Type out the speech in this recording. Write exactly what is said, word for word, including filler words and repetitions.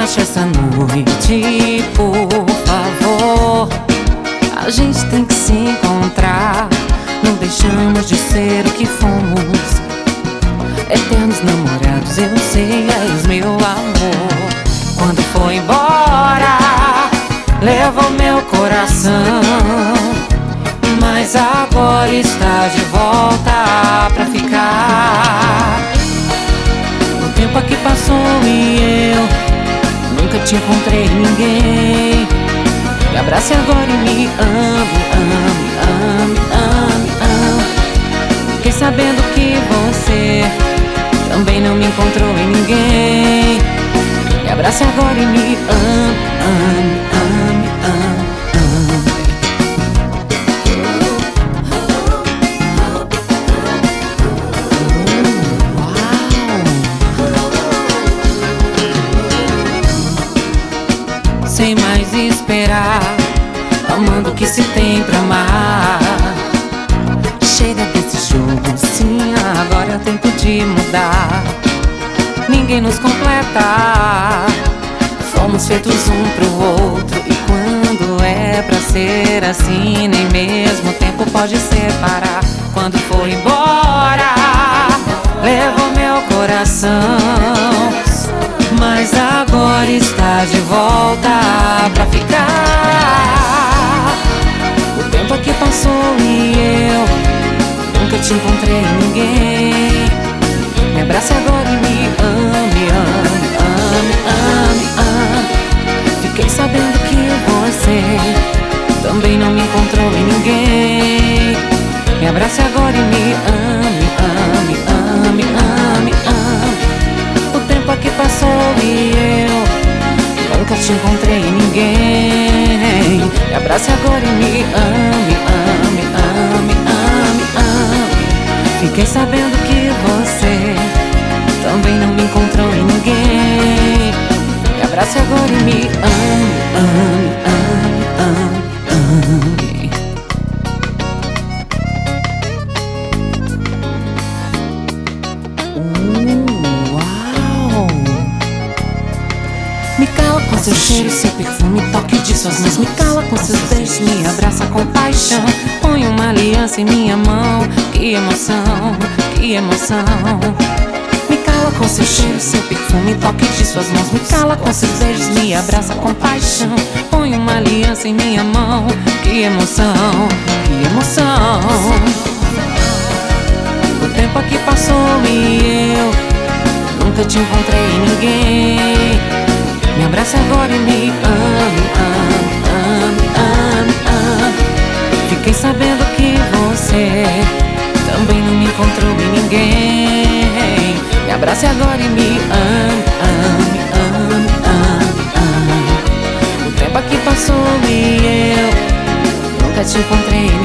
fecha essa noite, por favor. A gente tem que se encontrar. Não deixamos de ser o que fomos, eternos namorados, eu sei, és meu amor. Quando foi embora, levou meu coração, mas agora está de volta pra ficar. O tempo aqui passou e eu nunca te encontrei ninguém. Me abrace agora e me ame, ame, ame, ame, ame. Fiquei sabendo que você também não me encontrou em ninguém. Me abrace agora e me ame, ame, ame, ame, ame. Uau! Sem mais esperar, amando o que se tem pra amar. Chega desse jogo, sim, agora é tempo de mudar. Ninguém nos completa, fomos feitos um pro outro. E quando é pra ser assim, nem mesmo o tempo pode separar. Quando foi embora, levou meu coração, mas agora está de volta pra ficar. O tempo aqui passou e eu nunca te encontrei em ninguém. Me abrace agora e me ame, ame, ame, ame, ame. Fiquei sabendo que você também não me encontrou em ninguém. Me abrace agora e me ame, ame, ame, ame, ame. O tempo aqui passou e eu nunca te encontrei em ninguém. Me abrace agora e me ame, ame, ame, ame, ame. Fiquei sabendo que você também não me encontrou em ninguém. Me abrace agora e me ame, ame, ame, ame, ame. Uau! Me cala com seu cheiro, seu perfume, toque de suas mãos. Me cala com seus beijos, me abraça com paixão. Põe uma aliança em minha mão. Que emoção, que emoção. Me cala com seu cheiro, seu perfume, toque de suas mãos. Me cala com seus beijos, me abraça com paixão. Põe uma aliança em minha mão. Que emoção, que emoção. O tempo aqui passou e eu nunca te encontrei em ninguém. Me abrace agora e me ame, ame, ame, ame, ame. Fiquei sabendo que você também não me encontrou em ninguém. Me abrace agora e me ame, ame, ame, ame, ame. O tempo aqui passou e eu nunca te encontrei em ninguém.